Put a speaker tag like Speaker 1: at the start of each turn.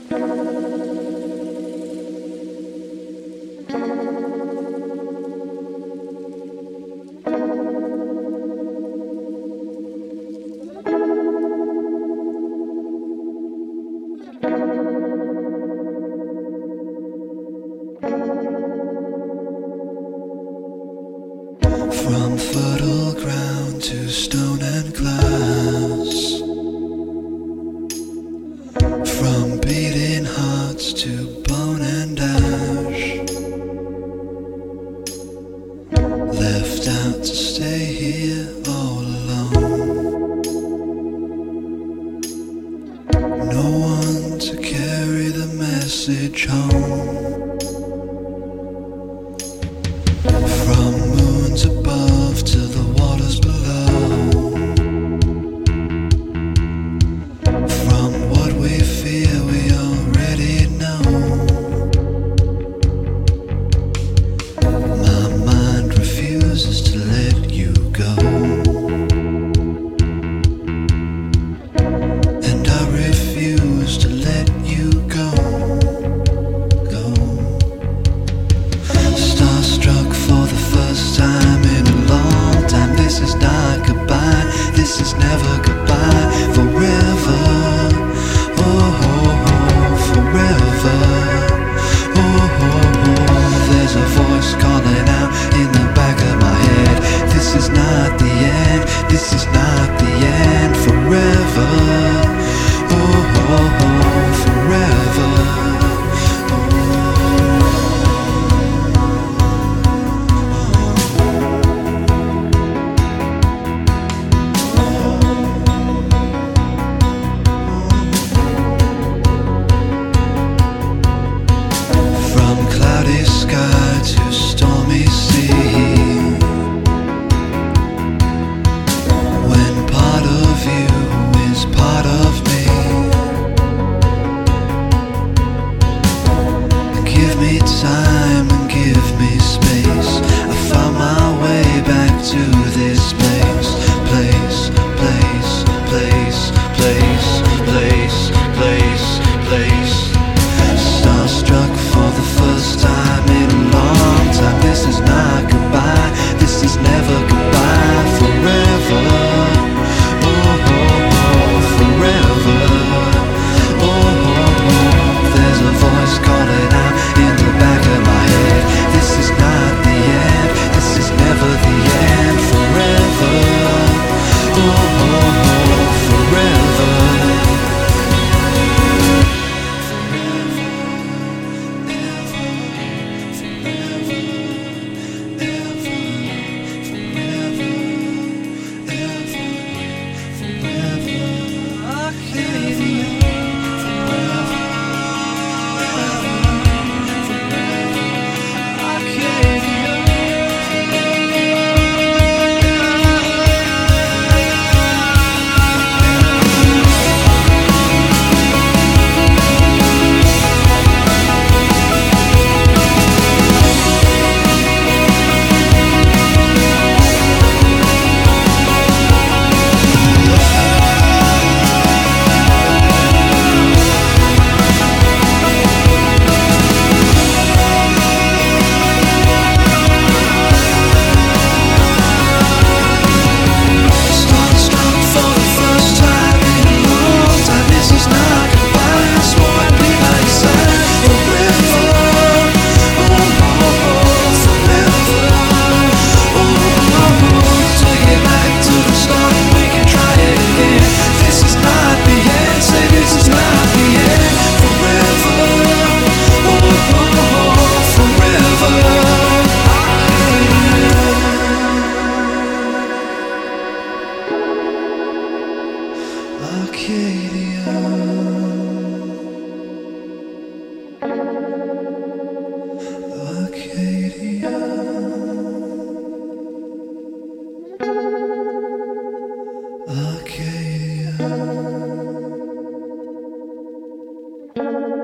Speaker 1: From fertile ground to stone and glass, from beating hearts to bone and ash, left out to stay here all alone. No one to carry the message home. From moons above to the waters below, from what we fear we already know. My mind refuses to let you go, and I refuse to let you go. Starstruck for the first time in a long time. This is not goodbye, this is never goodbye. Forever, oh, oh, oh, forever, oh, oh, oh. There's a voice calling out in the back of my head. This is not the end, this is not the end. Forever, oh, oh, oh, forever. Sky to stormy sea, when part of you is part of me. Give me time and give me space. I found my way back to this place, place, place, place, place, place, place, place. Starstruck for the first time in a long time. This is not goodbye, this is never goodbye. Forever, oh, oh, oh, forever, oh, oh, oh. There's a voice calling out in the back of my head. This is not the end, this is never the end. Forever, oh, oh, oh, forever. Arcadia.